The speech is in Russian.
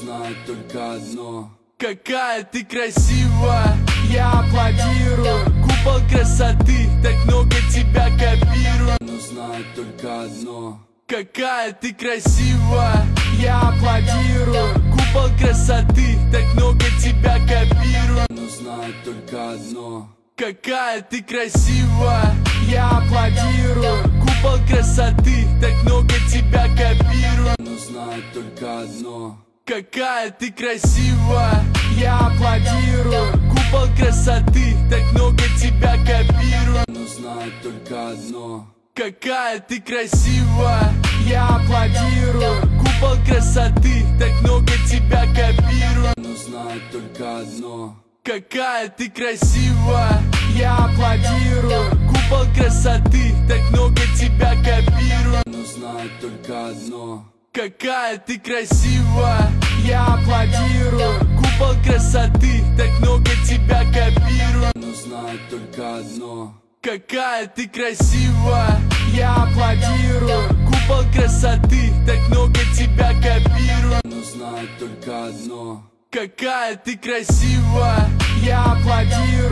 знают только одно: какая ты красивая. Я аплодирую, купол красоты, так много тебя копирую. Но знают только одно: какая ты красивая. Я аплодирую, купол красоты, так много тебя копирую. Но знают только одно: какая ты красивая. Я аплодирую, купол красоты, так много тебя копирую. Но знают только одно: какая ты красивая. Я аплодирую, купол красоты, так много тебя копирую. Но знают только одно: какая ты красивая. Я аплодирую, купол красоты, так много тебя копирую. Но знают только одно: какая ты красивая. Я аплодирую, купол красоты, так много тебя копирую. Но знают только одно: какая ты красивая. Я аплодирую, купол красоты, так много тебя копирую. Но знают только одно: какая ты красивая. Я аплодирую, купол красоты, так много тебя копирую. Но знают только одно: какая ты красивая. Я аплодирую.